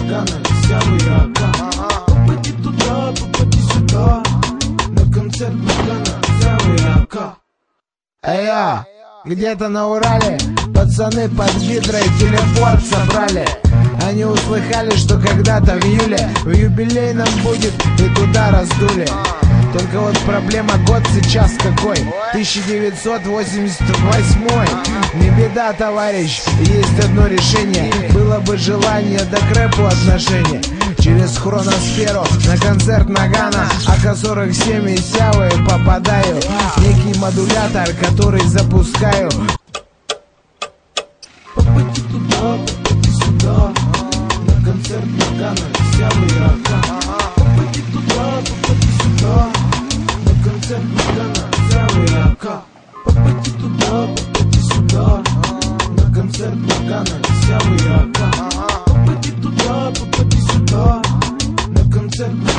Нагана, Сявы и Ака. Попади туда, попади сюда, на концерт Нагана, Сявы и Ака. Эйо, где-то на Урале пацаны под гидрой телепорт собрали. Они услыхали, что когда-то в июле в юбилейном будет, и туда раздули. Только вот проблема, год сейчас какой? 1988. Не беда, товарищ, есть одно решение. Было бы желание, да к рэпу отношение. Через хроносферу на концерт Нагана АК-47 и Сявы попадаю. Некий модулятор, который запускаю. Попади туда, попади сюда, на концерт Нагана, Сявы и Ака. Попади туда, попади сюда, на концерт Нагана, Сявы и Ака. Попади туда, попади сюда, на концерт Нагана, Сявы и Ака. Попади туда, попади сюда, на концерт